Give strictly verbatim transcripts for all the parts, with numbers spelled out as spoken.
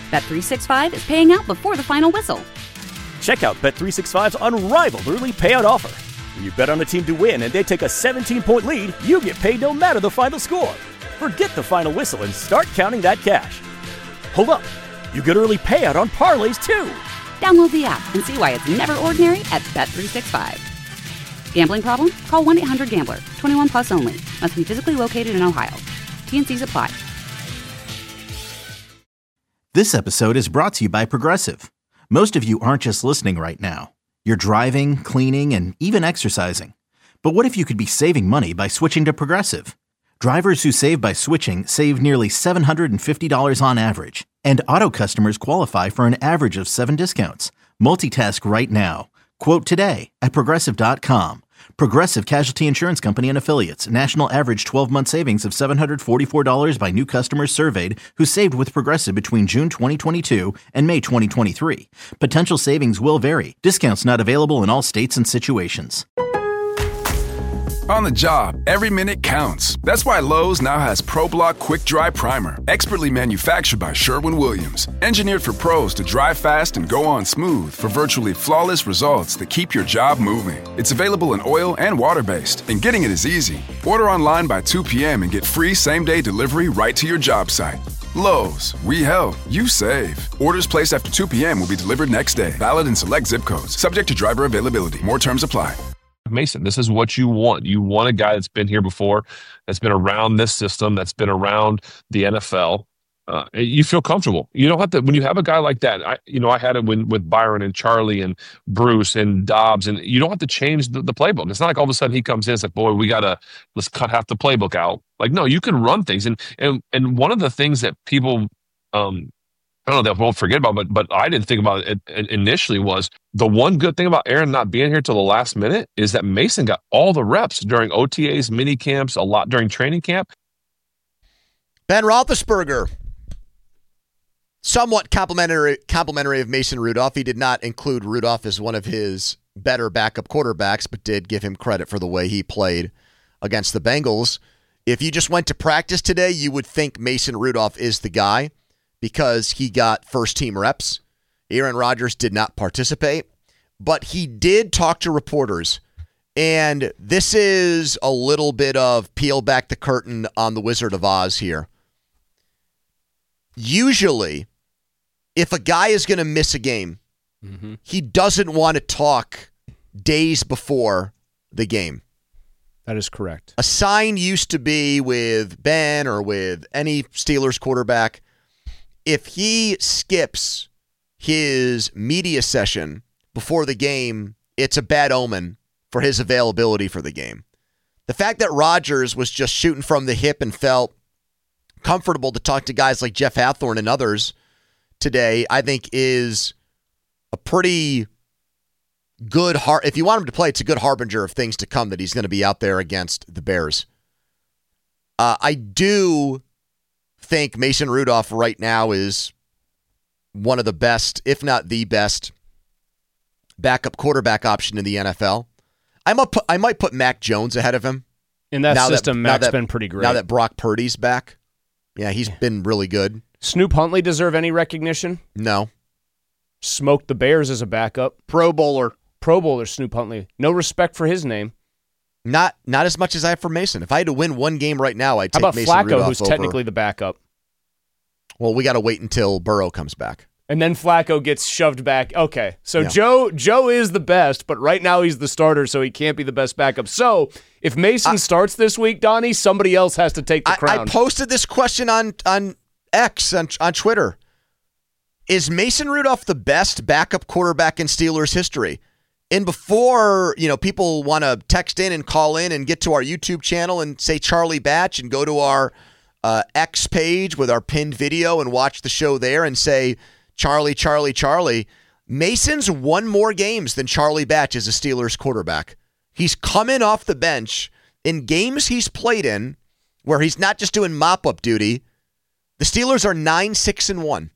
Bet three sixty-five is paying out before the final whistle. Check out Bet three sixty-five's unrivaled early payout offer. When you bet on a team to win and they take a seventeen-point lead, you get paid no matter the final score. Forget the final whistle and start counting that cash. Hold up. You get early payout on parlays, too. Download the app and see why it's never ordinary at Bet three sixty-five. Gambling problem? Call one eight hundred gambler. twenty-one plus only. Must be physically located in Ohio. T N Cs apply. This episode is brought to you by Progressive. Most of you aren't just listening right now. You're driving, cleaning, and even exercising. But what if you could be saving money by switching to Progressive? Drivers who save by switching save nearly seven hundred fifty dollars on average. And auto customers qualify for an average of seven discounts. Multitask right now. Quote today at Progressive dot com. Progressive Casualty Insurance Company and Affiliates. National average twelve-month savings of seven hundred forty-four dollars by new customers surveyed who saved with Progressive between June twenty twenty-two and May twenty twenty-three. Potential savings will vary. Discounts not available in all states and situations. On the job, every minute counts. That's why Lowe's now has ProBlock Quick Dry Primer, expertly manufactured by Sherwin-Williams. Engineered for pros to dry fast and go on smooth for virtually flawless results that keep your job moving. It's available in oil and water-based, and getting it is easy. Order online by two p.m. and get free same-day delivery right to your job site. Lowe's, we help, you save. Orders placed after two p.m. will be delivered next day. Valid in select zip codes. Subject to driver availability. More terms apply. Mason, this is what you want. You want a guy that's been here before, that's been around this system, that's been around the N F L. Uh, you feel comfortable. You don't have to, when you have a guy like that, I, you know, I had it when, with Byron and Charlie and Bruce and Dobbs, and you don't have to change the, the playbook. It's not like all of a sudden he comes in, it's like, boy, we got to, let's cut half the playbook out. Like, no, you can run things. And, and, and one of the things that people, um, I don't know, they won't forget about, but but I didn't think about it initially was the one good thing about Aaron not being here till the last minute is that Mason got all the reps during O T As, mini camps, a lot during training camp. Ben Roethlisberger, somewhat complimentary complimentary of Mason Rudolph. He did not include Rudolph as one of his better backup quarterbacks, but did give him credit for the way he played against the Bengals. If you just went to practice today, you would think Mason Rudolph is the guy, because he got first-team reps. Aaron Rodgers did not participate, but he did talk to reporters. And this is a little bit of peel back the curtain on the Wizard of Oz here. Usually, if a guy is going to miss a game, mm-hmm. he doesn't want to talk days before the game. That is correct. A sign used to be with Ben or with any Steelers quarterback, if he skips his media session before the game, it's a bad omen for his availability for the game. The fact that Rodgers was just shooting from the hip and felt comfortable to talk to guys like Jeff Hathorn and others today, I think is a pretty good, har- if you want him to play, it's a good harbinger of things to come that he's going to be out there against the Bears. Uh, I do think Mason Rudolph right now is one of the best, if not the best, backup quarterback option in the N F L. I might put, I might put Mac Jones ahead of him. In that now system, that, Mac's that, been pretty great. Now that Brock Purdy's back. Yeah, he's been really good. Snoop Huntley deserve any recognition? No. Smoked the Bears as a backup. Pro Bowler. Pro Bowler Snoop Huntley. No respect for his name. Not not as much as I have for Mason. If I had to win one game right now, I'd take How about Mason Flacco, Rudolph who's over. technically the backup? Well, we got to wait until Burrow comes back. And then Flacco gets shoved back. Okay, so Yeah. Joe Joe is the best, but right now he's the starter, so he can't be the best backup. So if Mason I, starts this week, Donnie, somebody else has to take the I, crown. I posted this question on, on X, on, on Twitter. Is Mason Rudolph the best backup quarterback in Steelers history? And before, you know, people want to text in and call in and get to our YouTube channel and say Charlie Batch and go to our uh, X page with our pinned video and watch the show there and say Charlie, Charlie, Charlie. Mason's won more games than Charlie Batch as a Steelers quarterback. He's coming off the bench in games he's played in where he's not just doing mop-up duty. The Steelers are nine six and one.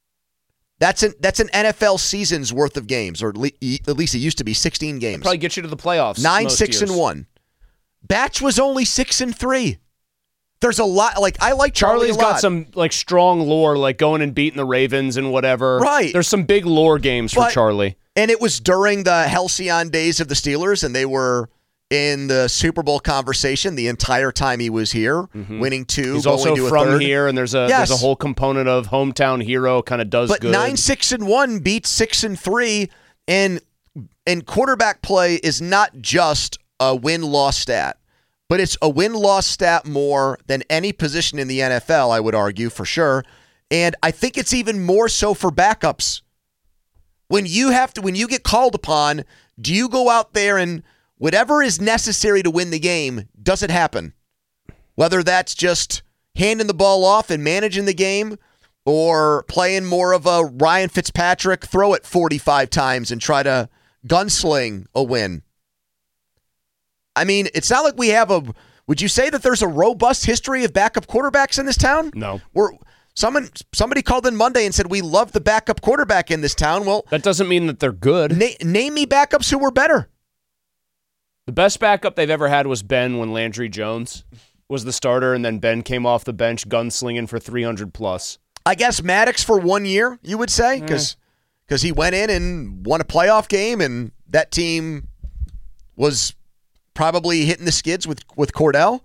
That's an that's an N F L season's worth of games, or at least it used to be sixteen games. Probably get you to the playoffs. Nine, six, years. and one. Batch was only six and three. There's a lot. Like I like Charlie Charlie's a lot. got some like strong lore, like going and beating the Ravens and whatever. Right. There's some big lore games But- for Charlie. And it was during the Halcyon days of the Steelers, and they were in the Super Bowl conversation the entire time he was here, mm-hmm. winning two, He's going also to a from third. here, and there's a Yes. there's a whole component of hometown hero kind of does but good. nine six and one beats six and three, and and quarterback play is not just a win loss stat, but it's a win loss stat more than any position in the N F L. I would argue for sure, and I think it's even more so for backups. When you have to, when you get called upon, do you go out there and whatever is necessary to win the game, does it happen? Whether that's just handing the ball off and managing the game, or playing more of a Ryan Fitzpatrick, throw it forty-five times and try to gunsling a win. I mean, it's not like we have a, would you say that there's a robust history of backup quarterbacks in this town? No. We're, someone, somebody called in Monday and said, we love the backup quarterback in this town. Well, that doesn't mean that they're good. na- name me backups who were better. The best backup they've ever had was Ben when Landry Jones was the starter, and then Ben came off the bench gunslinging for three hundred plus. I guess Maddox for one year, you would say, because because he went in and won a playoff game, and that team was probably hitting the skids with, with Cordell.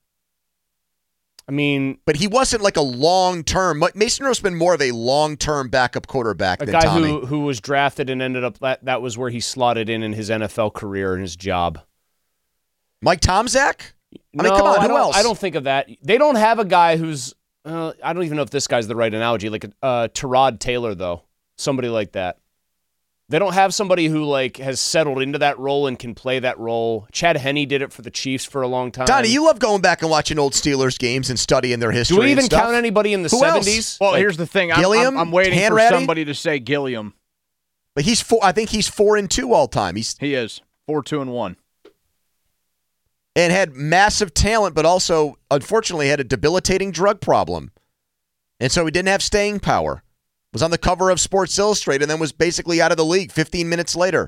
I mean, but he wasn't like a long-term. Mason Rush's been more of a long-term backup quarterback a than guy Tommy. who who was drafted and ended up that that was where he slotted in in his N F L career and his job. Mike Tomczak? I no, mean, come on, I who don't, else? I don't think of that. They don't have a guy who's. Uh, I don't even know if this guy's the right analogy. Like uh, Tyrod Taylor, though, somebody like that. They don't have somebody who like has settled into that role and can play that role. Chad Henne did it for the Chiefs for a long time. Donnie, you love going back and watching old Steelers games and studying their history. Do we even and stuff. count anybody in the Who seventies? else? Well, Like, here's the thing. I'm, Gilliam? I'm, I'm waiting Hanratty? for somebody to say Gilliam. But he's four. I think he's four and two all time. He's He is four, two, and one. and had massive talent, but also unfortunately had a debilitating drug problem, and so he didn't have staying power. Was on the cover of Sports Illustrated and then was basically out of the league fifteen minutes later.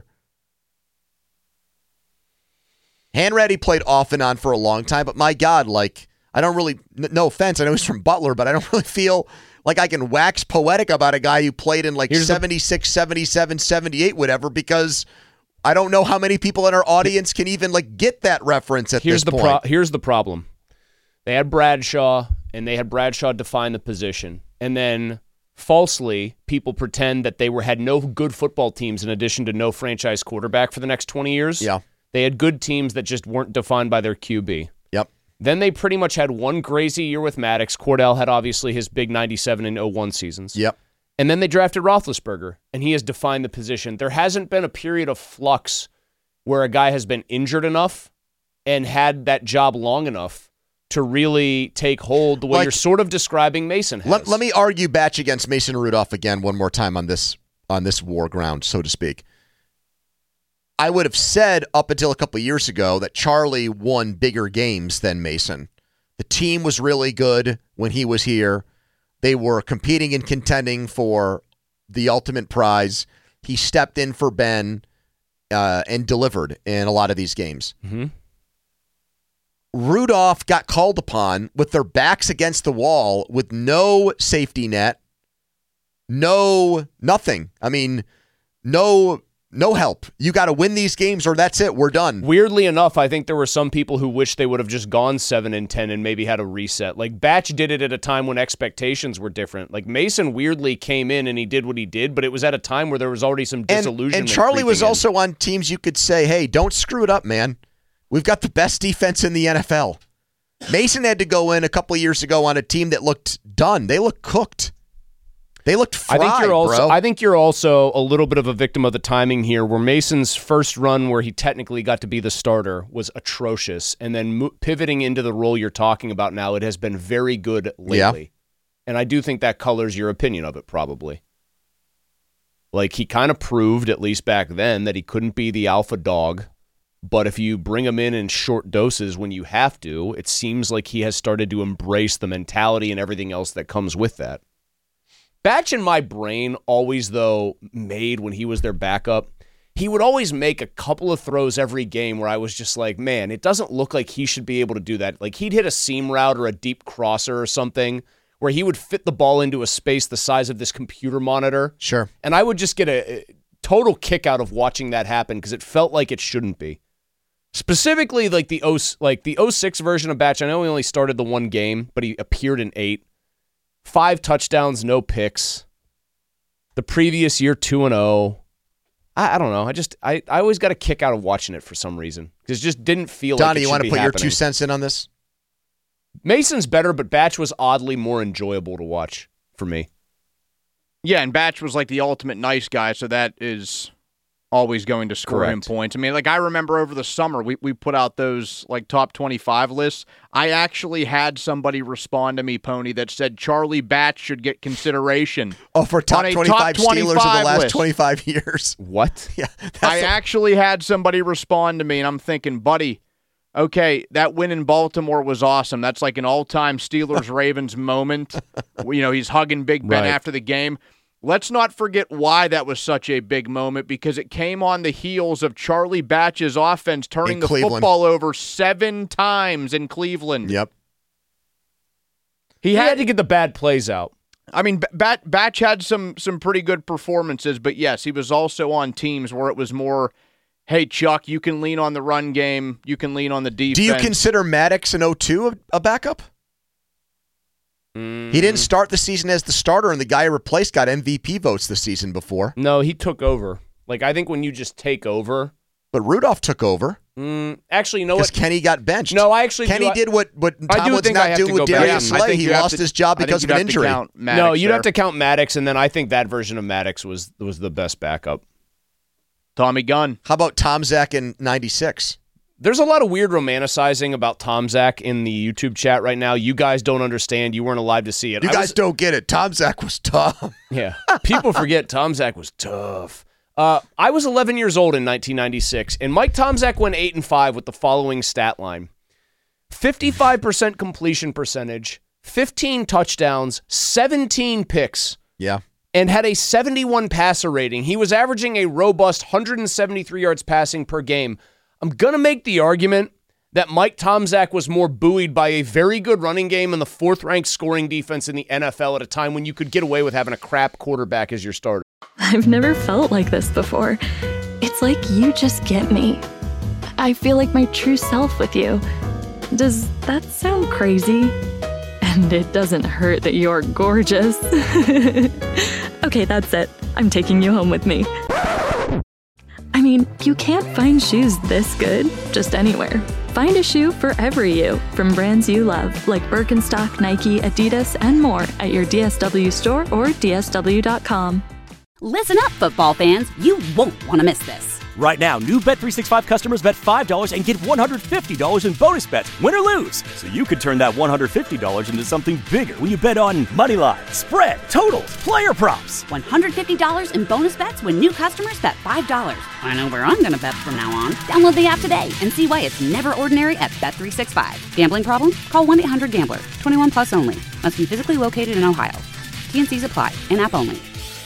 Hanratty played off and on for a long time, but my God, like, I don't really, n- no offense, I know he's from Butler, but I don't really feel like I can wax poetic about a guy who played in like Here's the- seventy-six, seventy-seven, seventy-eight, whatever, because I don't know how many people in our audience can even like get that reference at here's this the point. pro- here's the problem. They had Bradshaw, and they had Bradshaw define the position, and then falsely, people pretend that they were had no good football teams in addition to no franchise quarterback for the next twenty years. Yeah. They had good teams that just weren't defined by their Q B. Yep. Then they pretty much had one crazy year with Maddox. Cordell had obviously his big ninety-seven and oh one seasons. Yep. And then they drafted Roethlisberger, and he has defined the position. There hasn't been a period of flux where a guy has been injured enough and had that job long enough to really take hold the way Like- you're sort of describing Mason has. Let, let me argue Batch against Mason Rudolph again one more time on this on this war ground, so to speak. I would have said up until a couple of years ago that Charlie won bigger games than Mason. The team was really good when he was here. They were competing and contending for the ultimate prize. He stepped in for Ben uh, and delivered in a lot of these games. Mm-hmm. Rudolph got called upon with their backs against the wall with no safety net, no nothing. I mean, no no help. You got to win these games or that's it. We're done. Weirdly enough, I think there were some people who wish they would have just gone seven and ten and maybe had a reset. Like Batch did it at a time when expectations were different. Like Mason weirdly came in and he did what he did, but it was at a time where there was already some And, disillusionment. and Charlie was creeping in. also on teams you could say, hey, don't screw it up, man. We've got the best defense in the N F L. Mason had to go in a couple of years ago on a team that looked done. They looked cooked. They looked fried, I think you're also. bro. I think you're also a little bit of a victim of the timing here, where Mason's first run, where he technically got to be the starter, was atrocious, and then mo- pivoting into the role you're talking about now, it has been very good lately. Yeah. And I do think that colors your opinion of it, probably. Like he kind of proved, at least back then, that he couldn't be the alpha dog. But if you bring him in in short doses when you have to, it seems like he has started to embrace the mentality and everything else that comes with that. Batch in my brain always, though, made when he was their backup, he would always make a couple of throws every game where I was just like, man, it doesn't look like he should be able to do that. Like he'd hit a seam route or a deep crosser or something where he would fit the ball into a space the size of this computer monitor. Sure. And I would just get a, a total kick out of watching that happen because it felt like it shouldn't be. Specifically, like the O, like the oh six version of Batch, I know he only started the one game, but he appeared in eight. Five touchdowns, no picks. The previous year, two and oh. I, I don't know. I just I, I always got a kick out of watching it for some reason because it just didn't feel Donnie, like it you should want to be put happening. your two cents in on this? Mason's better, but Batch was oddly more enjoyable to watch for me. Yeah, and Batch was like the ultimate nice guy, so that is always going to score him Correct. points. I mean, like I remember over the summer, we, we put out those like top twenty-five lists. I actually had somebody respond to me, Pony, that said Charlie Batch should get consideration. Oh, for top on a twenty-five top Steelers of the last list. twenty-five years. What? Yeah, that's I a- actually had somebody respond to me, and I'm thinking, buddy, okay, that win in Baltimore was awesome. That's like an all-time Steelers-Ravens moment. You know, he's hugging Big Ben Right. after the game. Let's not forget why that was such a big moment, because it came on the heels of Charlie Batch's offense turning In the Cleveland. football over seven times in Cleveland. Yep. He He had, had to get the bad plays out. I mean, B- Bat, Batch had some some pretty good performances, but yes, he was also on teams where it was more, hey, Chuck, you can lean on the run game, you can lean on the defense. Do you consider Maddox in oh two a, a backup? Mm. He didn't start the season as the starter, and the guy he replaced got M V P votes the season before. No, he took over. Like, I think when you just take over. But Rudolph took over Mm, actually, you know because what? Kenny got benched. No, I actually Kenny do, I- did what, what I do Tomlin's think I not have doing to with go back. Darius Yeah, I Slay. think He you have lost to- his job I think because of you'd an have to injury. count Maddox no, you'd there. have to count Maddox, and then I think that version of Maddox was was the best backup. Tommy Gunn. How about Tom Zach in ninety-six? There's a lot of weird romanticizing about Tom Zach in the YouTube chat right now. You guys don't understand. You weren't alive to see it. You I guys was- don't get it. Tom Zach was tough. Yeah. People forget Tom Zach was tough. Uh, I was eleven years old in nineteen ninety-six, and Mike Tomczak went eight and five with the following stat line. fifty-five percent completion percentage, fifteen touchdowns, seventeen picks, Yeah. and had a seventy-one passer rating. He was averaging a robust one hundred seventy-three yards passing per game. I'm going to make the argument that Mike Tomczak was more buoyed by a very good running game and the fourth-ranked scoring defense in the N F L at a time when you could get away with having a crap quarterback as your starter. I've never felt like this before. It's like you just get me. I feel like my true self with you. Does that sound crazy? And it doesn't hurt that you're gorgeous. Okay, that's it. I'm taking you home with me. I mean, you can't find shoes this good just anywhere. Find a shoe for every you from brands you love, like Birkenstock, Nike, Adidas, and more at your D S W store or D S W dot com. Listen up, football fans. You won't want to miss this. Right now, new Bet three sixty-five customers bet five dollars and get one hundred fifty dollars in bonus bets, win or lose. So you could turn that one hundred fifty dollars into something bigger when you bet on money line, spread, totals, player props. one hundred fifty dollars in bonus bets when new customers bet five dollars. I know where I'm going to bet from now on. Download the app today and see why it's never ordinary at Bet three sixty-five. Gambling problem? Call one eight hundred gambler. twenty-one plus only. Must be physically located in Ohio. T N Cs apply. In-app only.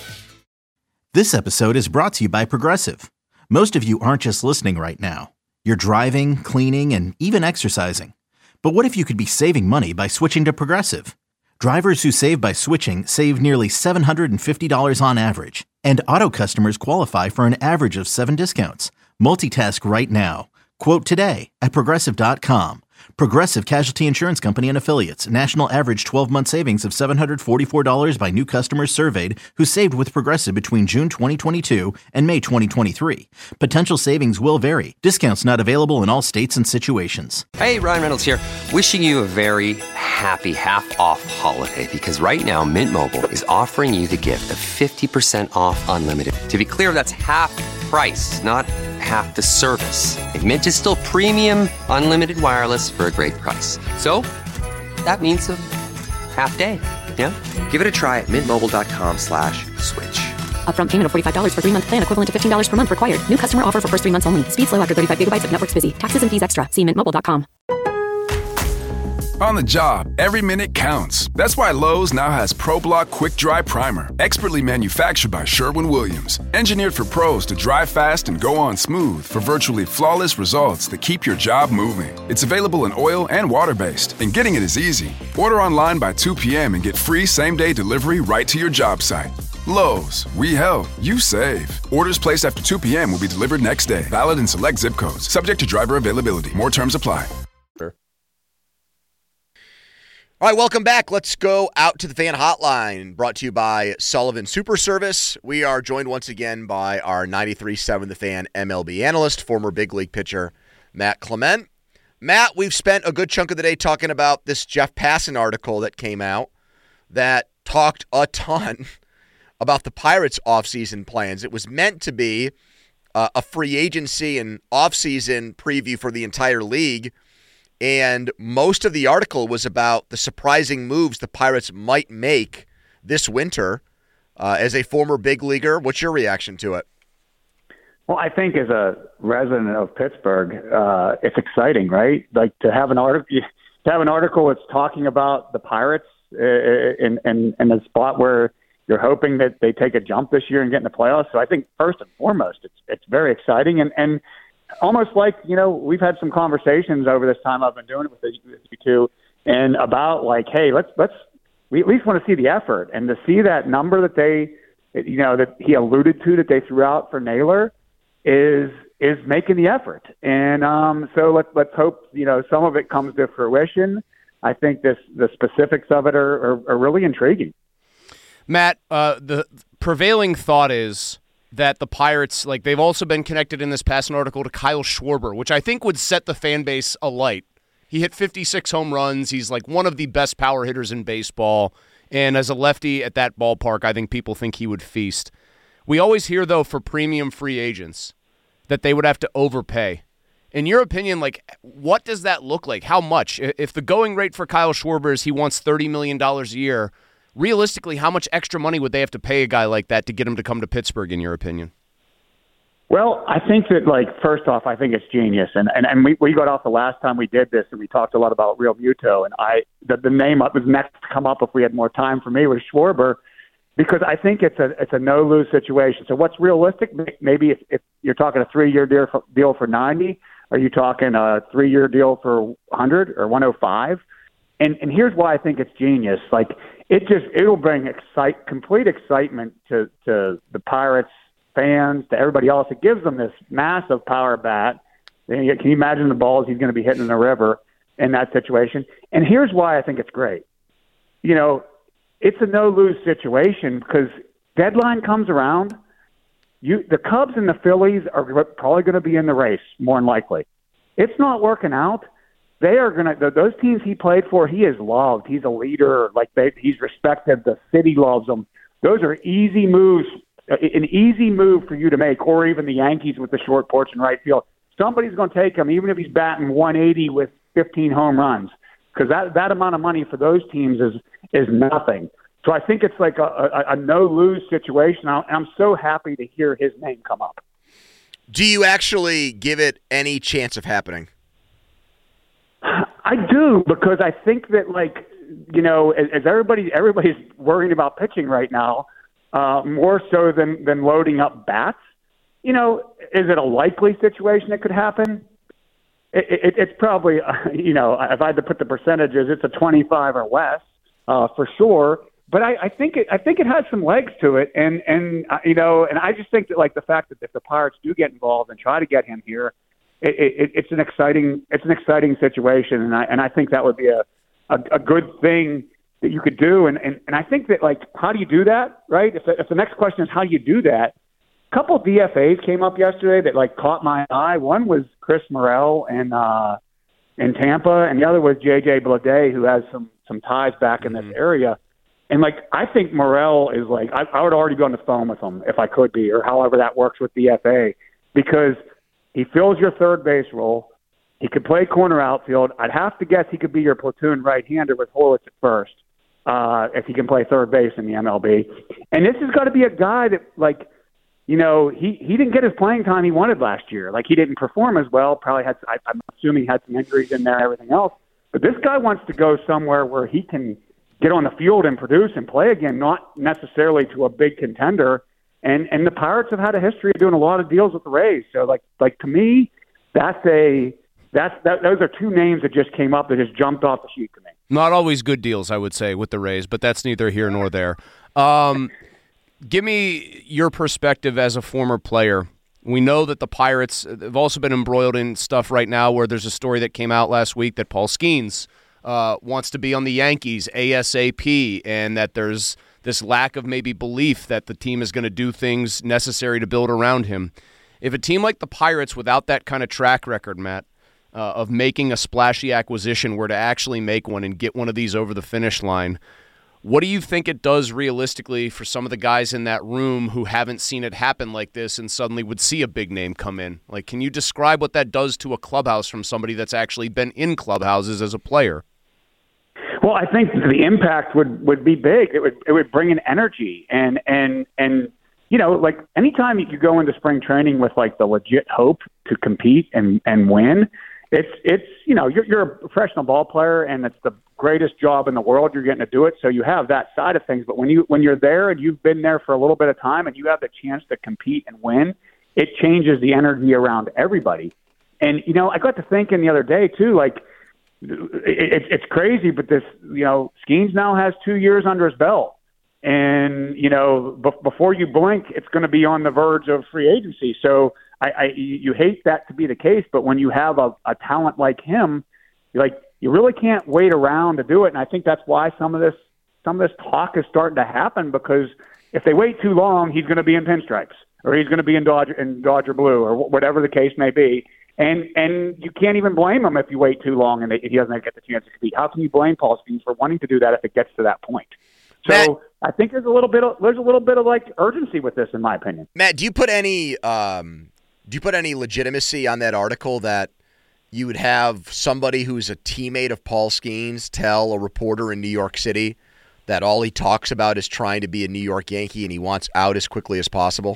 This episode is brought to you by Progressive. Most of you aren't just listening right now. You're driving, cleaning, and even exercising. But what if you could be saving money by switching to Progressive? Drivers who save by switching save nearly seven hundred fifty dollars on average. And auto customers qualify for an average of seven discounts. Multitask right now. Quote today at Progressive dot com. Progressive Casualty Insurance Company and Affiliates. National average twelve-month savings of seven hundred forty-four dollars by new customers surveyed who saved with Progressive between June twenty twenty-two and May twenty twenty-three. Potential savings will vary. Discounts not available in all states and situations. Hey, Ryan Reynolds here. Wishing you a very happy half-off holiday because right now Mint Mobile is offering you the gift of fifty percent off unlimited. To be clear, that's half price, not half the service. And Mint is still premium unlimited wireless for a great price. So that means a half day. Yeah? Give it a try at mintmobile.com slash switch. Upfront payment of forty-five dollars for three-month plan equivalent to fifteen dollars per month required. New customer offer for first three months only. Speed slow after thirty-five gigabytes if network's busy. Taxes and fees extra. See mint mobile dot com. On the job, every minute counts. That's why Lowe's now has ProBlock Quick Dry Primer, expertly manufactured by Sherwin-Williams. Engineered for pros to dry fast and go on smooth for virtually flawless results that keep your job moving. It's available in oil and water-based, and getting it is easy. Order online by two p.m. and get free same-day delivery right to your job site. Lowe's, we help, you save. Orders placed after two p.m. will be delivered next day. Valid in select zip codes. Subject to driver availability. More terms apply. All right, welcome back. Let's go out to the fan hotline, brought to you by Sullivan Super Service. We are joined once again by our ninety-three point seven The Fan M L B analyst, former big league pitcher, Matt Clement. Matt, we've spent a good chunk of the day talking about this Jeff Passan article that came out that talked a ton about the Pirates' offseason plans. It was meant to be uh, a free agency and offseason preview for the entire league. And most of the article was about the surprising moves the Pirates might make this winter. Uh, as a former big leaguer, what's your reaction to it? Well, I think as a resident of Pittsburgh, uh, it's exciting, right? Like to have an article, to have an article that's talking about the Pirates uh, in, in, in a spot where you're hoping that they take a jump this year and get in the playoffs. So I think first and foremost, it's it's very exciting and and. Almost like, you know, we've had some conversations over this time I've been doing it with you two, and about like, hey, let's let's we at least want to see the effort and to see that number that they, you know, that he alluded to that they threw out for Naylor is is making the effort. And um, so let's let's hope, you know, some of it comes to fruition. I think this the specifics of it are are, are really intriguing. Matt, uh, the prevailing thought is that the Pirates, like they've also been connected in this past article to Kyle Schwarber, which I think would set the fan base alight. He hit fifty-six home runs. He's like one of the best power hitters in baseball. And as a lefty at that ballpark, I think people think he would feast. We always hear, though, for premium free agents that they would have to overpay. In your opinion, like, what does that look like? How much? If the going rate for Kyle Schwarber is he wants thirty million dollars a year, realistically, how much extra money would they have to pay a guy like that to get him to come to Pittsburgh, in your opinion? Well, I think that, like, first off, I think it's genius. And and, and we, we got off the last time we did this, and we talked a lot about Real Muto. And I the, the name that was next to come up if we had more time for me was Schwarber, because I think it's a it's a no-lose situation. So what's realistic? Maybe if, if you're talking a three-year deal for, deal for ninety, are you talking a three-year deal for one hundred or one oh five? And and here's why I think it's genius. Like, it just it'll bring excite complete excitement to to the Pirates fans, to everybody else. It gives them this massive power bat. Can you imagine the balls he's going to be hitting in the river in that situation? And here's why I think it's great. You know, it's a no-lose situation because deadline comes around. You the Cubs and the Phillies are probably going to be in the race more than likely. It's not working out. They are going to, those teams he played for, he is loved. He's a leader. Like they, he's respected. The city loves him. Those are easy moves, an easy move for you to make, or even the Yankees with the short porch in right field. Somebody's going to take him, even if he's batting one eighty with fifteen home runs, because that, that amount of money for those teams is, is nothing. So I think it's like a, a, a no-lose situation. I'm so happy to hear his name come up. Do you actually give it any chance of happening? I do, because I think that, like, you know, as, as everybody everybody's worrying about pitching right now, uh, more so than, than loading up bats. You know, is it a likely situation that could happen? It, it, it's probably, uh, you know, if I had to put the percentages, it's a twenty-five or less uh, for sure. But I, I think it, I think it has some legs to it, and and uh, you know, and I just think that, like, the fact that if the Pirates do get involved and try to get him here, It, it, it's an exciting, it's an exciting situation, and I and I think that would be a, a, a good thing that you could do. And, and, and I think that, like, how do you do that, right? If the, if the next question is how do you do that, a couple of D F As came up yesterday that, like, caught my eye. One was Chris Morel in uh, in Tampa, and the other was J J Bleday, who has some some ties back in this mm-hmm. area. And, like, I think Morel is like, I, I would already be on the phone with him if I could be, or however that works with D F A, because he fills your third base role. He could play corner outfield. I'd have to guess he could be your platoon right-hander with Horwitz at first, uh, if he can play third base in the M L B. And this has got to be a guy that, like, you know, he, he didn't get his playing time he wanted last year. Like, he didn't perform as well. Probably had, I, I'm assuming, had some injuries in there, everything else. But this guy wants to go somewhere where he can get on the field and produce and play again, not necessarily to a big contender. And and the Pirates have had a history of doing a lot of deals with the Rays. So like like to me, that's a that's that those are two names that just came up that just jumped off the sheet to me. Not always good deals, I would say, with the Rays, but that's neither here nor there. Um, give me your perspective as a former player. We know that the Pirates have also been embroiled in stuff right now where there's a story that came out last week that Paul Skeens uh, wants to be on the Yankees ASAP, and that there's this lack of maybe belief that the team is going to do things necessary to build around him. If a team like the Pirates, without that kind of track record, Matt, uh, of making a splashy acquisition, were to actually make one and get one of these over the finish line, what do you think it does realistically for some of the guys in that room who haven't seen it happen like this and suddenly would see a big name come in? Like, can you describe what that does to a clubhouse from somebody that's actually been in clubhouses as a player? Well, I think the impact would, would be big. It would it would bring an energy and and and you know, like anytime you go into spring training with like the legit hope to compete and, and win, it's it's you know you're you're a professional ball player and it's the greatest job in the world. You're getting to do it, so you have that side of things. But when you when you're there and you've been there for a little bit of time and you have the chance to compete and win, it changes the energy around everybody. And you know, I got to thinking the other day too, like. It's it's crazy, but this you know Skeens now has two years under his belt, and you know b- before you blink, it's going to be on the verge of free agency. So I, I you hate that to be the case, but when you have a, a talent like him, you're like you really can't wait around to do it. And I think that's why some of this some of this talk is starting to happen, because if they wait too long, he's going to be in pinstripes or he's going to be in Dodger in Dodger blue or whatever the case may be. And and you can't even blame him if you wait too long and he doesn't get the chance to compete. How can you blame Paul Skeens for wanting to do that if it gets to that point? So Matt, I think there's a little bit of there's a little bit of like urgency with this, in my opinion. Matt, do you put any um, do you put any legitimacy on that article that you would have somebody who's a teammate of Paul Skeens tell a reporter in New York City that all he talks about is trying to be a New York Yankee and he wants out as quickly as possible?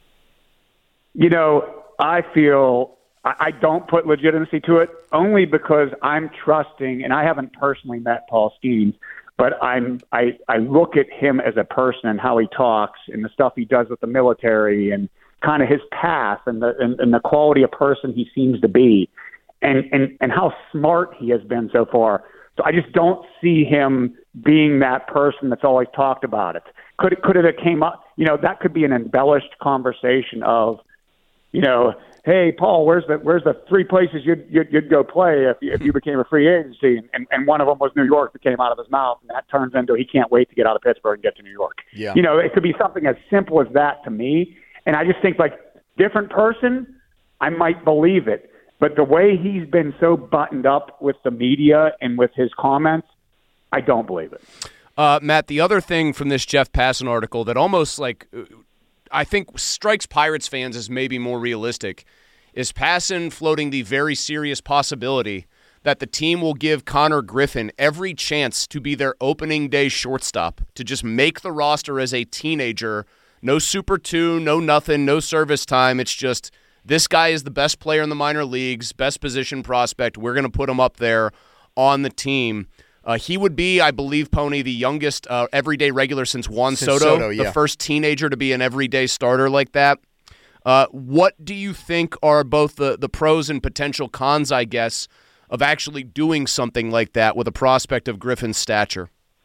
You know, I feel. I don't put legitimacy to it only because I'm trusting, and I haven't personally met Paul Skeens, but I'm I, I look at him as a person and how he talks and the stuff he does with the military and kind of his path and the and, and the quality of person he seems to be, and, and and how smart he has been so far. So I just don't see him being that person that's always talked about it. Could it could it have came up? You know, that could be an embellished conversation of, you know. Hey, Paul, where's the where's the three places you'd you'd, you'd go play if you, if you became a free agency? And, and one of them was New York that came out of his mouth, and that turns into he can't wait to get out of Pittsburgh and get to New York. Yeah. You know, it could be something as simple as that to me. And I just think, like, different person, I might believe it. But the way he's been so buttoned up with the media and with his comments, I don't believe it. Uh, Matt, the other thing from this Jeff Passan article that almost like – I think strikes Pirates fans as maybe more realistic is Passan floating the very serious possibility that the team will give Connor Griffin every chance to be their opening day shortstop, to just make the roster as a teenager. No Super two, no nothing, no service time. It's just this guy is the best player in the minor leagues, best position prospect. We're going to put him up there on the team. Uh, he would be, I believe, Pony, the youngest uh, everyday regular since Juan since Soto, Soto yeah. the first teenager to be an everyday starter like that. Uh, what do you think are both the, the pros and potential cons, I guess, of actually doing something like that with a prospect of Griffin's stature?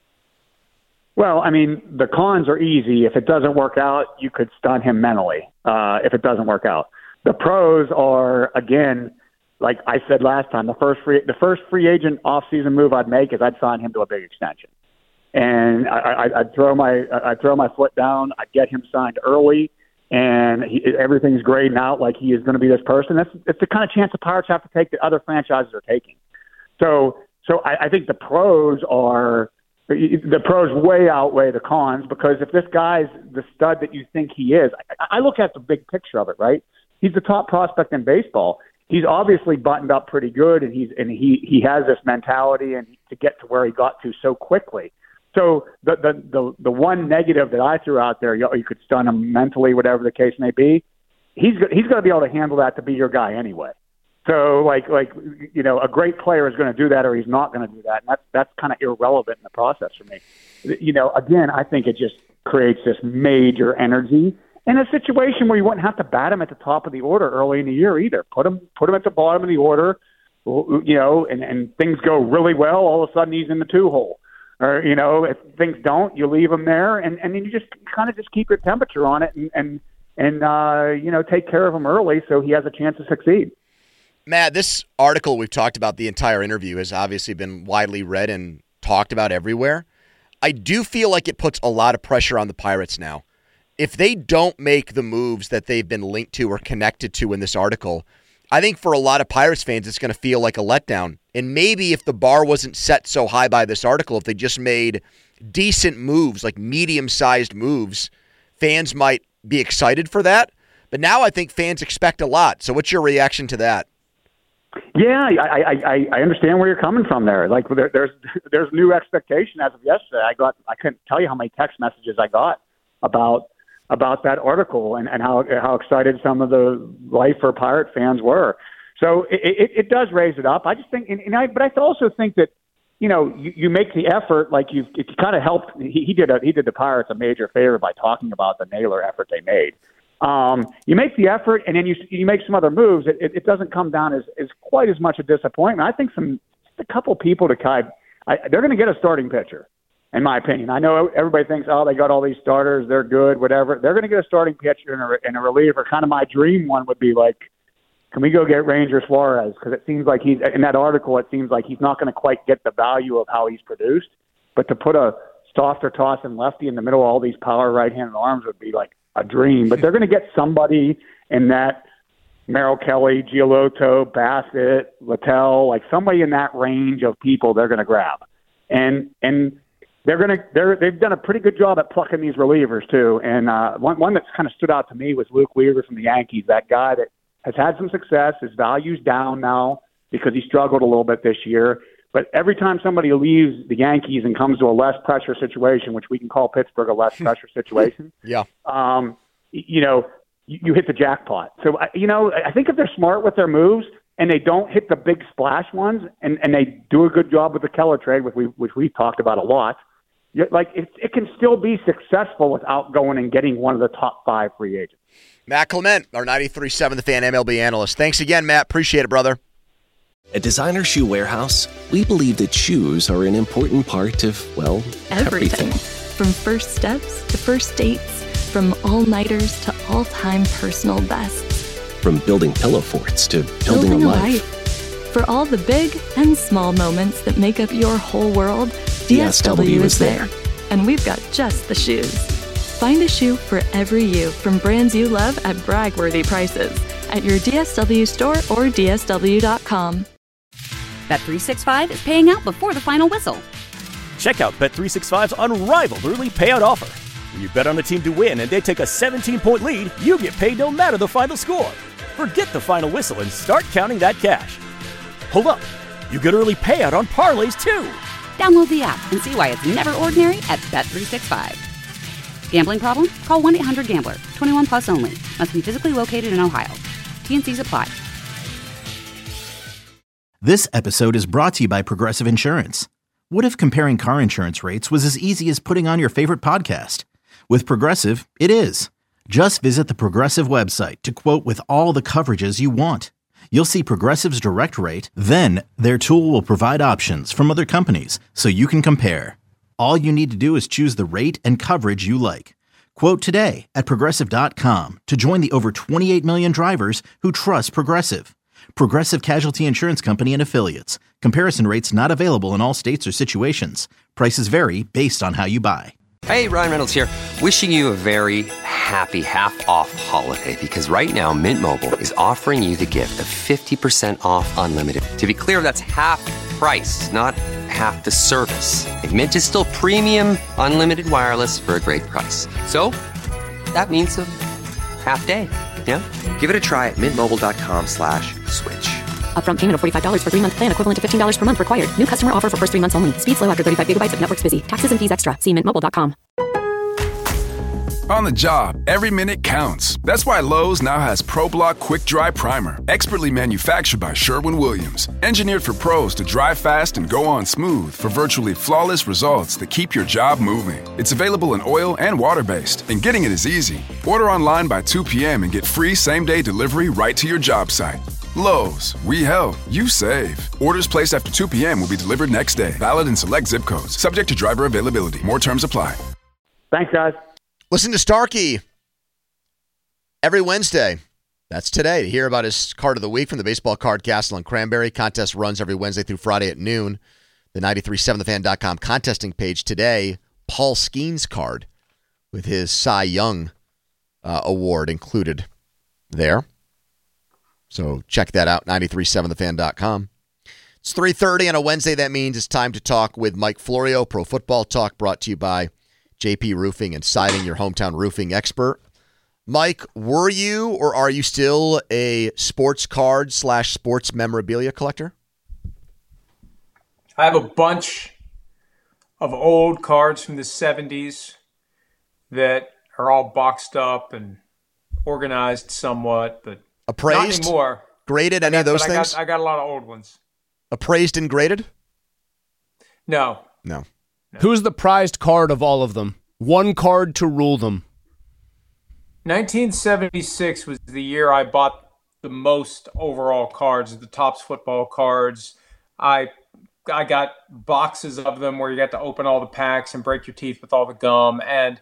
Well, I mean, the cons are easy. If it doesn't work out, you could stun him mentally uh, if it doesn't work out. The pros are, again, like I said last time, the first free the first free agent offseason move I'd make is I'd sign him to a big extension, and I, I, I'd throw my I'd throw my foot down. I'd get him signed early, and he, everything's grading out like he is going to be this person. That's it's the kind of chance the Pirates have to take that other franchises are taking. So so I, I think the pros are the pros way outweigh the cons, because if this guy's the stud that you think he is, I, I look at the big picture of it. Right, he's the top prospect in baseball. He's obviously buttoned up pretty good, and he's and he he has this mentality and to get to where he got to so quickly. So the the the, the one negative that I threw out there, you, you could stun him mentally, whatever the case may be. He's he's going to be able to handle that to be your guy anyway. So, like, like you know, a great player is going to do that, or he's not going to do that, and that's that's kind of irrelevant in the process for me. You know, again, I think it just creates this major energy in a situation where you wouldn't have to bat him at the top of the order early in the year either. Put him put him at the bottom of the order, you know, and, and things go really well. All of a sudden, he's in the two hole, or you know, if things don't, you leave him there, and and then you just kind of just keep your temperature on it, and and and uh, you know, take care of him early so he has a chance to succeed. Matt, this article we've talked about the entire interview has obviously been widely read and talked about everywhere. I do feel like it puts a lot of pressure on the Pirates now. If they don't make the moves that they've been linked to or connected to in this article, I think for a lot of Pirates fans, it's going to feel like a letdown. And maybe if the bar wasn't set so high by this article, if they just made decent moves, like medium-sized moves, fans might be excited for that. But now I think fans expect a lot. So what's your reaction to that? Yeah, I, I, I understand where you're coming from there. Like there, there's there's new expectation as of yesterday. I got I couldn't tell you how many text messages I got about about that article and, and how how excited some of the Lifer Pirate fans were. So it, it, it does raise it up. I just think, and, and I but I also think that you know you, you make the effort. Like you've it kind of helped. He, he did a, he did the Pirates a major favor by talking about the Naylor effort they made. Um, you make the effort, and then you you make some other moves. It, it, it doesn't come down as, as quite as much a disappointment. I think some just a couple people to kind of, I, they're going to get a starting pitcher, in my opinion. I know everybody thinks, oh, they got all these starters, they're good, whatever. They're going to get a starting pitcher and a, and a reliever. Kind of my dream one would be like, can we go get Ranger Suarez? Because it seems like he's in that article. It seems like he's not going to quite get the value of how he's produced. But to put a softer tossing lefty in the middle of all these power right-handed arms would be like a dream. But they're going to get somebody in that Merrill Kelly, Giolito, Bassett, Littell, like somebody in that range of people they're going to grab. And and they're going to they're they've done a pretty good job at plucking these relievers too. And uh, one one that's kind of stood out to me was Luke Weaver from the Yankees, that guy that has had some success. His value's down now because he struggled a little bit this year. But every time somebody leaves the Yankees and comes to a less pressure situation, which we can call Pittsburgh a less pressure situation, yeah, um, you know, you, you hit the jackpot. So, you know, I think if they're smart with their moves and they don't hit the big splash ones and, and they do a good job with the Keller trade, which, we, which we've talked about a lot, like it, it can still be successful without going and getting one of the top five free agents. Matt Clement, our ninety-three point seven The Fan M L B analyst. Thanks again, Matt. Appreciate it, brother. At Designer Shoe Warehouse, we believe that shoes are an important part of, well, everything. Everything. From first steps to first dates, from all-nighters to all-time personal bests. From building pillow forts to building, Building a a life. life. For all the big and small moments that make up your whole world, D S W is there. And we've got just the shoes. Find a shoe for every you from brands you love at brag-worthy prices at your D S W store or D S W dot com. Bet three sixty-five is paying out before the final whistle. Check out Bet three sixty-five's unrivaled early payout offer. When you bet on a team to win and they take a seventeen-point lead, you get paid no matter the final score. Forget the final whistle and start counting that cash. Hold up. You get early payout on parlays, too. Download the app and see why it's never ordinary at Bet three sixty-five. Gambling problem? Call one eight hundred gambler. twenty-one plus only. Must be physically located in Ohio. T and C's apply. This episode is brought to you by Progressive Insurance. What if comparing car insurance rates was as easy as putting on your favorite podcast? With Progressive, it is. Just visit the Progressive website to quote with all the coverages you want. You'll see Progressive's direct rate, then their tool will provide options from other companies so you can compare. All you need to do is choose the rate and coverage you like. Quote today at Progressive dot com to join the over twenty-eight million drivers who trust Progressive. Progressive Casualty Insurance Company and Affiliates. Comparison rates not available in all states or situations. Prices vary based on how you buy. Hey, Ryan Reynolds here. Wishing you a very happy half-off holiday because right now Mint Mobile is offering you the gift of fifty percent off unlimited. To be clear, that's half price, not half the service. And Mint is still premium unlimited wireless for a great price. So that means a half day. Yeah? Give it a try at mintmobile.com slash switch. Upfront payment of forty-five dollars for three-month plan equivalent to fifteen dollars per month required. New customer offer for first three months only. Speed slow after thirty-five gigabytes if network's busy. Taxes and fees extra. See mint mobile dot com. On the job, every minute counts. That's why Lowe's now has ProBlock Quick Dry Primer, expertly manufactured by Sherwin-Williams. Engineered for pros to dry fast and go on smooth for virtually flawless results that keep your job moving. It's available in oil and water-based, and getting it is easy. Order online by two p.m. and get free same-day delivery right to your job site. Lowe's, we help, you save. Orders placed after two p.m. will be delivered next day. Valid in select zip codes. Subject to driver availability. More terms apply. Thanks, guys. Listen to Starkey every Wednesday. That's today to hear about his card of the week from the Baseball Card Castle and Cranberry. Contest runs every Wednesday through Friday at noon. The ninety-three seven the fan dot com contesting page today, Paul Skeens card with his Cy Young uh, award included there. So check that out, ninety-three seven the fan dot com. It's three thirty on a Wednesday. That means it's time to talk with Mike Florio. Pro Football Talk brought to you by J P Roofing and Siding, your hometown roofing expert. Mike, were you or are you still a sports card slash sports memorabilia collector? I have a bunch of old cards from the seventies that are all boxed up and organized somewhat, but appraised, not anymore. Graded, any got, of those I things? Got, I got a lot of old ones. Appraised and graded? No. No. Who's the prized card of all of them? One card to rule them. nineteen seventy-six was the year I bought the most overall cards, the Topps football cards. I I got boxes of them where you got to open all the packs and break your teeth with all the gum. And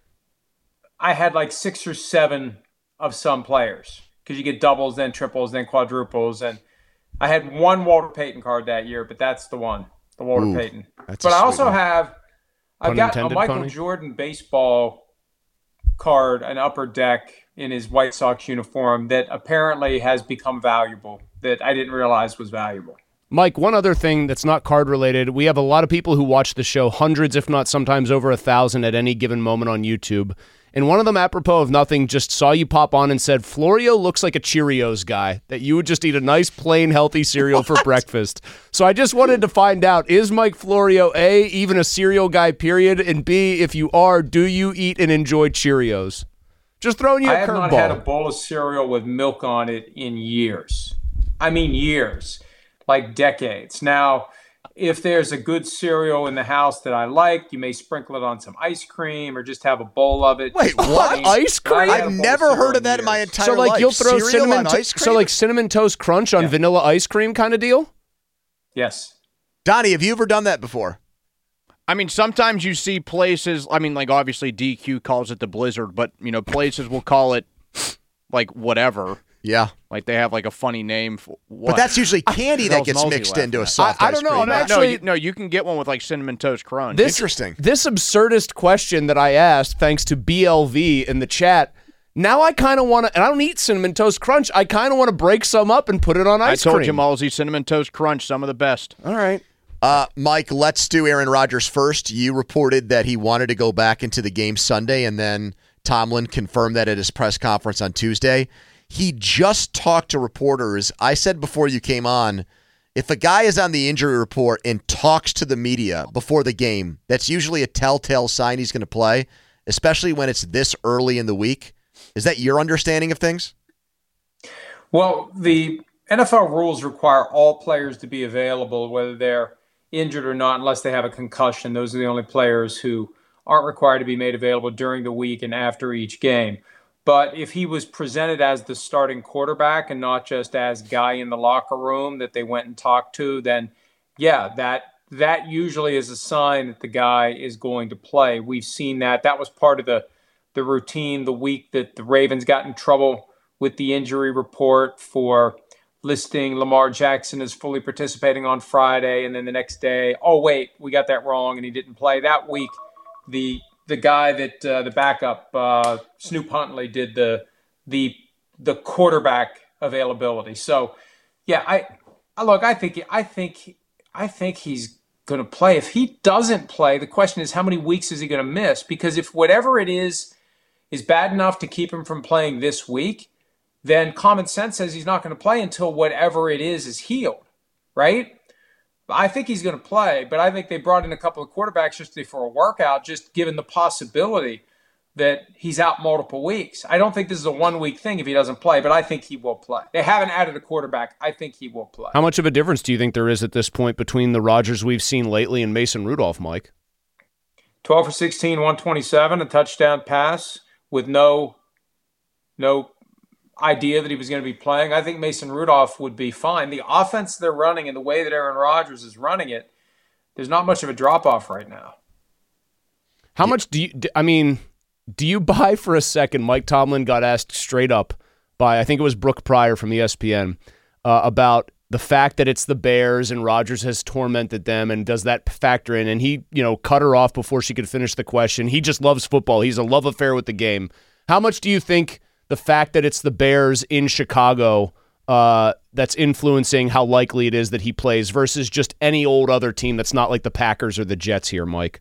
I had like six or seven of some players because you get doubles, then triples, then quadruples. And I had one Walter Payton card that year, but that's the one. The Walter Ooh, Payton. that's But a I sweet also one. have, I've Pun got a intended, Michael Pony? Jordan baseball card, an upper deck in his White Sox uniform that apparently has become valuable, that I didn't realize was valuable. Mike, one other thing that's not card related, we have a lot of people who watch the show, hundreds, if not sometimes over a thousand at any given moment on YouTube. And one of them, apropos of nothing, just saw you pop on and said, Florio looks like a Cheerios guy, that you would just eat a nice, plain, healthy cereal for breakfast. So I just wanted to find out, is Mike Florio, A, even a cereal guy, period? And B, if you are, do you eat and enjoy Cheerios? Just throwing you I a have not had a curveball. bowl of cereal with milk on it in years. I mean years, like decades. Now, if there's a good cereal in the house that I like, you may sprinkle it on some ice cream or just have a bowl of it. Wait, what? Ice cream? I've never heard of that in my entire So like life. you'll throw Cereal cinnamon, on to- ice cream? so like cinnamon toast crunch on Yeah. vanilla ice cream kind of deal? Yes. Donnie, have you ever done that before? I mean, sometimes you see places, I mean, like obviously D Q calls it the Blizzard, but, you know, places will call it like whatever. Yeah. Like they have like a funny name for what? But that's usually candy that Hell's gets Mosey mixed laughing into a at? soft I- I ice don't know, cream. I'm No, actually- no, you, no, you can get one with like Cinnamon Toast Crunch. This, Interesting. This absurdist question that I asked, thanks to B L V in the chat, now I kind of want to, and I don't eat Cinnamon Toast Crunch, I kind of want to break some up and put it on I ice told cream. you, Malsey, Cinnamon Toast Crunch, some of the best. All right. Uh, Mike, let's do Aaron Rodgers first. You reported that he wanted to go back into the game Sunday, and then Tomlin confirmed that at his press conference on Tuesday. He just talked to reporters. I said before you came on, if a guy is on the injury report and talks to the media before the game, that's usually a telltale sign he's going to play, especially when it's this early in the week. Is that your understanding of things? Well, the N F L rules require all players to be available, whether they're injured or not, unless they have a concussion. Those are the only players who aren't required to be made available during the week and after each game. But if he was presented as the starting quarterback and not just as guy in the locker room that they went and talked to, then yeah, that that usually is a sign that the guy is going to play. We've seen that. That was part of the the routine the week that the Ravens got in trouble with the injury report for listing Lamar Jackson as fully participating on Friday, and then the next day, oh wait, we got that wrong, and he didn't play. That week, the the guy that uh, the backup uh, Snoop Huntley did the the the quarterback availability. So, yeah, I, I look, I think I think I think he's going to play. If he doesn't play, the question is how many weeks is he going to miss? Because if whatever it is is bad enough to keep him from playing this week, then common sense says he's not going to play until whatever it is is healed, right? I think he's going to play, but I think they brought in a couple of quarterbacks just for a workout, just given the possibility. that he's out multiple weeks. I don't think this is a one-week thing if he doesn't play, but I think he will play. They haven't added a quarterback. I think he will play. How much of a difference do you think there is at this point between the Rodgers we've seen lately and Mason Rudolph, Mike? twelve for sixteen, one twenty-seven, a touchdown pass with no no idea that he was going to be playing. I think Mason Rudolph would be fine. The offense they're running and the way that Aaron Rodgers is running it, there's not much of a drop-off right now. How much do you, I mean, do you buy for a second, Mike Tomlin got asked straight up by, I think it was Brooke Pryor from E S P N, uh, about the fact that it's the Bears and Rodgers has tormented them, and does that factor in? And he, you know, cut her off before she could finish the question. He just loves football. He's a love affair with the game. How much do you think the fact that it's the Bears in Chicago uh, that's influencing how likely it is that he plays versus just any old other team that's not like the Packers or the Jets here, Mike?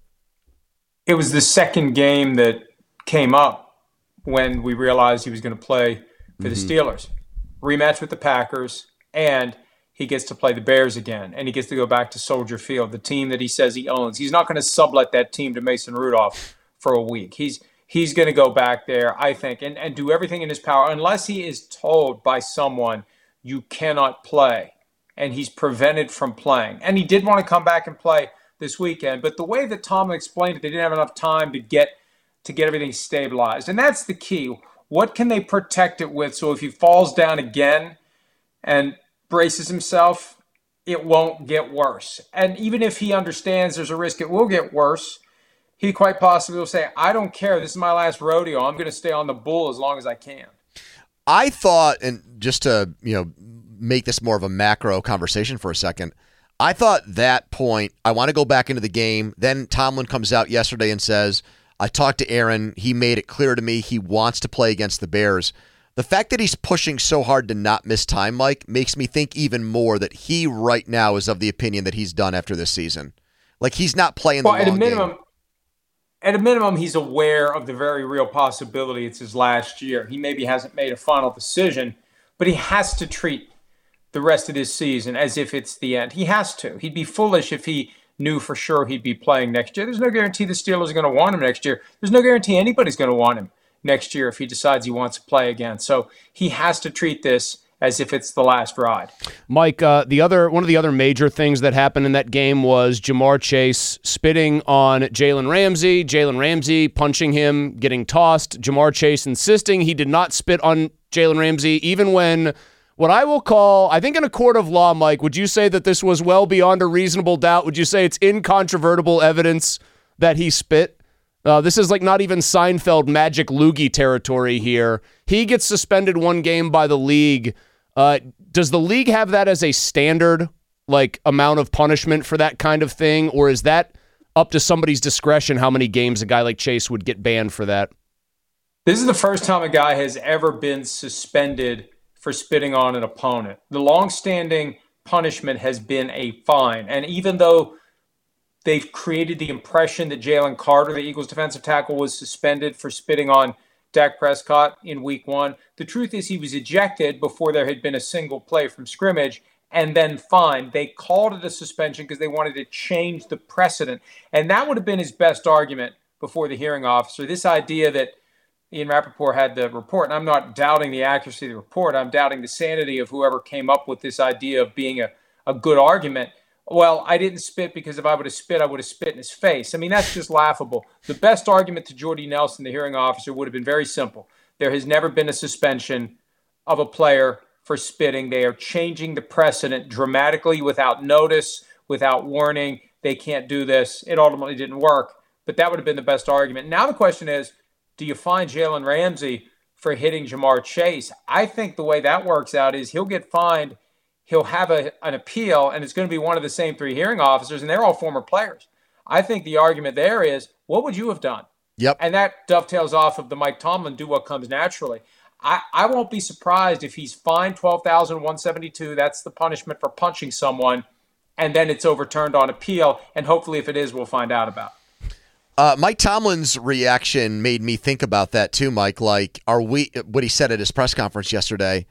It was the second game that came up when we realized he was going to play for the Mm-hmm. Steelers. Rematch with the Packers, and he gets to play the Bears again, and he gets to go back to Soldier Field, the team that he says he owns. He's not going to sublet that team to Mason Rudolph for a week. He's he's going to go back there, I think, and, and do everything in his power, unless he is told by someone, you cannot play, and he's prevented from playing. And he did want to come back and play this weekend, but the way that Tomlin explained it, they didn't have enough time to get to get everything stabilized. And that's the key. What can they protect it with? So if he falls down again and braces himself, it won't get worse. And even if he understands there's a risk it will get worse, he quite possibly will say, I don't care. This is my last rodeo. I'm going to stay on the bull as long as I can. I thought, and just to, you know, make this more of a macro conversation for a second, I thought that point, I want to go back into the game. Then Tomlin comes out yesterday and says, I talked to Aaron. He made it clear to me he wants to play against the Bears. The fact that he's pushing so hard to not miss time, Mike, makes me think even more that he right now is of the opinion that he's done after this season. Like, he's not playing the well, long at a minimum, game. At a minimum, he's aware of the very real possibility it's his last year. He maybe hasn't made a final decision, but he has to treat the rest of this season as if it's the end. He has to. He'd be foolish if he knew for sure he'd be playing next year. There's no guarantee the Steelers are going to want him next year. There's no guarantee anybody's going to want him next year if he decides he wants to play again. So he has to treat this as if it's the last ride. Mike, uh, the other one of the other major things that happened in that game was Jamar Chase spitting on Jalen Ramsey, Jalen Ramsey punching him, getting tossed, Jamar Chase insisting he did not spit on Jalen Ramsey, even when what I will call, I think in a court of law, Mike, would you say that this was well beyond a reasonable doubt? Would you say it's incontrovertible evidence that he spit? Uh, this is like not even Seinfeld Magic Loogie territory here. He gets suspended one game by the league. Uh, does the league have that as a standard, like, amount of punishment for that kind of thing? Or is that up to somebody's discretion how many games a guy like Chase would get banned for that? This is the first time a guy has ever been suspended for spitting on an opponent. The longstanding punishment has been a fine. And even though they've created the impression that Jalen Carter, the Eagles defensive tackle, was suspended for spitting on Dak Prescott in week one, the truth is he was ejected before there had been a single play from scrimmage and then fined. They called it a suspension because they wanted to change the precedent. And that would have been his best argument before the hearing officer. This idea that Ian Rappaport had the report, and I'm not doubting the accuracy of the report, I'm doubting the sanity of whoever came up with this idea of being a, a good argument. Well, I didn't spit because if I would have spit, I would have spit in his face. I mean, that's just laughable. The best argument to Jordy Nelson, the hearing officer, would have been very simple. There has never been a suspension of a player for spitting. They are changing the precedent dramatically without notice, without warning. They can't do this. It ultimately didn't work, but that would have been the best argument. Now the question is, do you fine Jalen Ramsey for hitting Jamar Chase? I think the way that works out is he'll get fined. He'll have a, an appeal, and it's going to be one of the same three hearing officers, and they're all former players. I think the argument there is, what would you have done? Yep. And that dovetails off of the Mike Tomlin, do what comes naturally. I, I won't be surprised if he's fined twelve thousand one hundred seventy-two dollars. That's the punishment for punching someone, and then it's overturned on appeal, and hopefully if it is, we'll find out about it. Uh, Mike Tomlin's reaction made me think about that too, Mike. Like, are we, what he said at his press conference yesterday,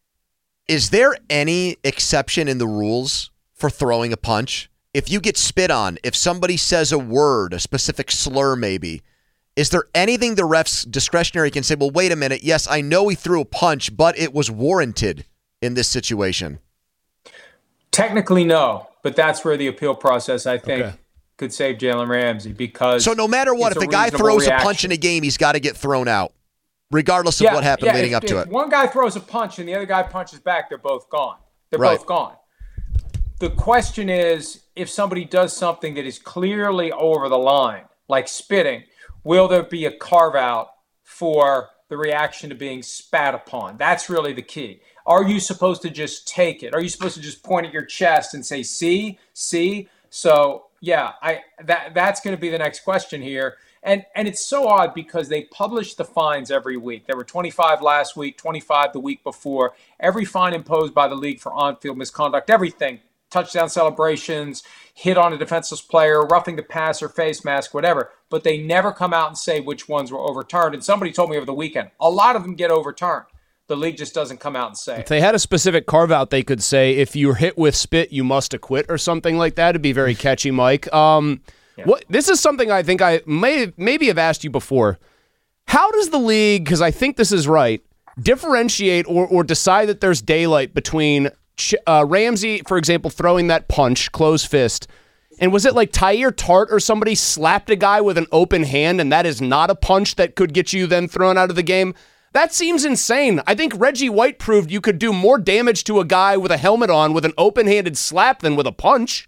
is there any exception in the rules for throwing a punch? If you get spit on, if somebody says a word, a specific slur maybe, Is there anything the ref's discretionary can say, well, wait a minute, yes, I know he threw a punch, but it was warranted in this situation? Technically, no, but that's where the appeal process, I think, Okay. could save Jalen Ramsey because. So no matter what, if it's the guy reasonable throws reaction. a punch in a game, he's got to get thrown out, regardless of Yeah, what happened yeah, leading if, up to if it. One guy throws a punch and the other guy punches back, they're both gone. They're Right. both gone. The question is, if somebody does something that is clearly over the line, like spitting, will there be a carve out for the reaction to being spat upon? That's really the key. Are you supposed to just take it? Are you supposed to just point at your chest and say, see, see? So yeah, I that that's going to be the next question here. And and it's so odd because they publish the fines every week. There were twenty-five last week, twenty-five the week before. Every fine imposed by the league for on-field misconduct, everything, touchdown celebrations, hit on a defenseless player, roughing the passer, face mask, whatever. But they never come out and say which ones were overturned. And somebody told me over the weekend, a lot of them get overturned. The league just doesn't come out and say If it. they had a specific carve-out, they could say, if you're hit with spit, you must acquit or something like that. It'd be very catchy, Mike. Um, Yeah. what This is something I think I may maybe have asked you before. How does the league, because I think this is right, differentiate or, or decide that there's daylight between Ch- uh, Ramsey, for example, throwing that punch, closed fist, and was it like Tyre Tart or somebody slapped a guy with an open hand and that is not a punch that could get you then thrown out of the game? That seems insane. I think Reggie White proved you could do more damage to a guy with a helmet on with an open-handed slap than with a punch.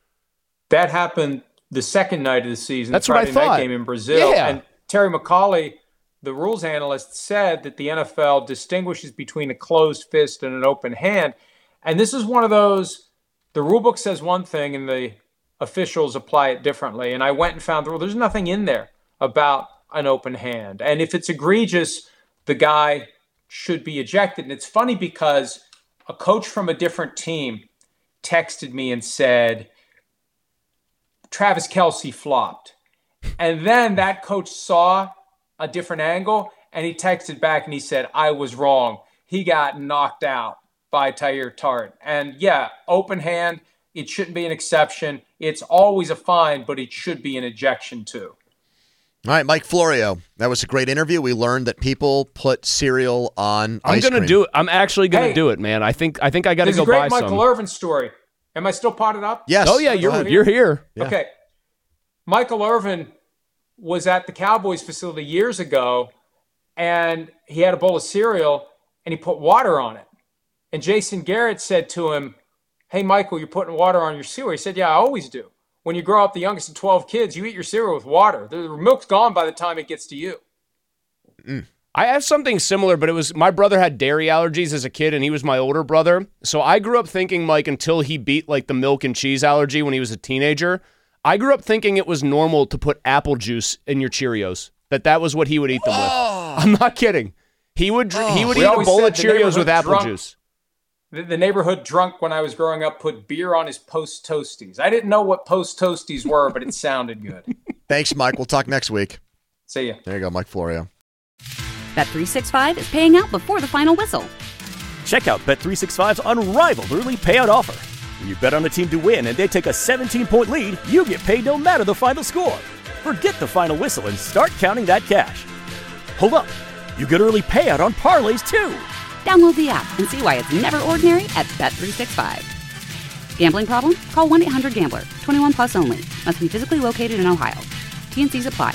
That happened the second night of the season, That's the what I Friday night thought. game in Brazil. Yeah. And Terry McCauley, the rules analyst, said that the N F L distinguishes between a closed fist and an open hand. And this is one of those, the rule book says one thing and the officials apply it differently. And I went and found the rule. There's nothing in there about an open hand. And if it's egregious, the guy should be ejected. And it's funny because a coach from a different team texted me and said, Travis Kelce flopped. And then that coach saw a different angle and he texted back and he said, I was wrong. He got knocked out by Tyre Tart. And yeah, open hand, it shouldn't be an exception. It's always a fine, but it should be an ejection too. All right, Mike Florio. That was a great interview. We learned that people put cereal on I'm ice gonna cream. do it. I'm actually gonna Hey. do it, man. I think I think I got to There's go a great buy Michael some. Irvin story. Am I still potted up? Yes. Oh yeah, you're you're here. Yeah. Okay. Michael Irvin was at the Cowboys facility years ago, and he had a bowl of cereal, and he put water on it. And Jason Garrett said to him, hey, Michael, you're putting water on your cereal. He said, yeah, I always do. When you grow up the youngest of twelve kids, you eat your cereal with water. The milk's gone by the time it gets to you. Mm. I have something similar, but it was my brother had dairy allergies as a kid, and he was my older brother. So I grew up thinking, Mike, until he beat like the milk and cheese allergy when he was a teenager, I grew up thinking it was normal to put apple juice in your Cheerios. That that was what he would eat them Oh. with. I'm not kidding. He would dr- he would We eat a always bowl said of the Cheerios neighborhood with apple drunk- juice. The, the neighborhood drunk when I was growing up put beer on his Post Toasties. I didn't know what Post Toasties were, but it sounded good. Thanks, Mike. We'll talk next week. See ya. There you go, Mike Florio. Bet three sixty-five is paying out before the final whistle. Check out Bet three sixty-five's unrivaled early payout offer. When you bet on a team to win and they take a seventeen-point lead, you get paid no matter the final score. Forget the final whistle and start counting that cash. Hold up. You get early payout on parlays, too. Download the app and see why it's never ordinary at Bet three sixty-five. Gambling problem? Call one eight hundred gambler. twenty-one plus only. Must be physically located in Ohio. T N Cs apply.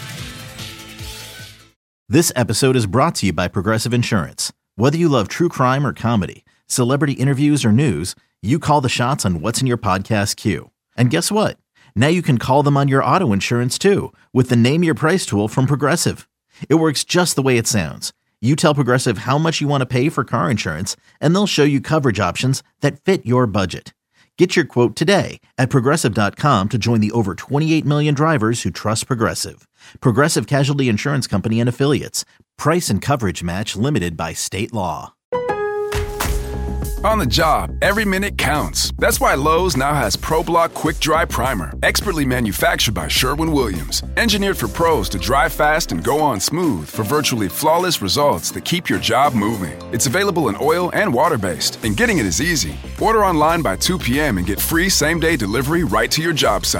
This episode is brought to you by Progressive Insurance. Whether you love true crime or comedy, celebrity interviews or news, you call the shots on what's in your podcast queue. And guess what? Now you can call them on your auto insurance too with the Name Your Price tool from Progressive. It works just the way it sounds. You tell Progressive how much you want to pay for car insurance, and they'll show you coverage options that fit your budget. Get your quote today at Progressive dot com to join the over twenty-eight million drivers who trust Progressive. Progressive Casualty Insurance Company and Affiliates. Price and coverage match limited by state law. On the job, every minute counts. That's why Lowe's now has ProBlock Quick Dry Primer, expertly manufactured by Sherwin-Williams. Engineered for pros to dry fast and go on smooth for virtually flawless results that keep your job moving. It's available in oil and water-based, and getting it is easy. Order online by two p.m. and get free same-day delivery right to your job site.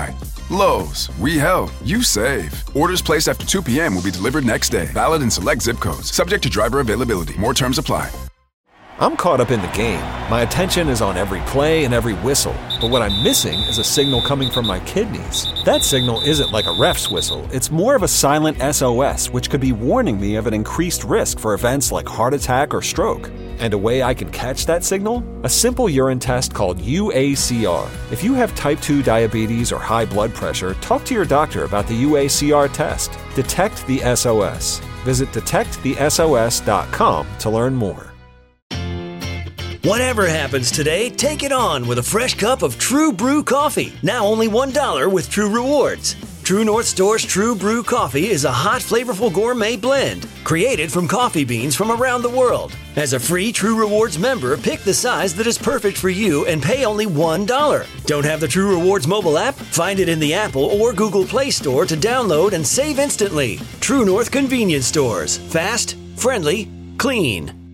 Lowe's, we help, you save. Orders placed after two p.m. will be delivered next day. Valid in select zip codes. Subject to driver availability. More terms apply. I'm caught up in the game. My attention is on every play and every whistle. But what I'm missing is a signal coming from my kidneys. That signal isn't like a ref's whistle. It's more of a silent S O S, which could be warning me of an increased risk for events like heart attack or stroke. And a way I can catch that signal? A simple urine test called U A C R. If you have type two diabetes or high blood pressure, talk to your doctor about the U A C R test. Detect the S O S. Visit detect the S O S dot com to learn more. Whatever happens today, take it on with a fresh cup of True Brew coffee. Now only one dollar with True Rewards. True North Store's True Brew coffee is a hot, flavorful gourmet blend created from coffee beans from around the world. As a free True Rewards member, pick the size that is perfect for you and pay only one dollar. Don't have the True Rewards mobile app? Find it in the Apple or Google Play Store to download and save instantly. True North Convenience Stores. Fast, friendly, clean.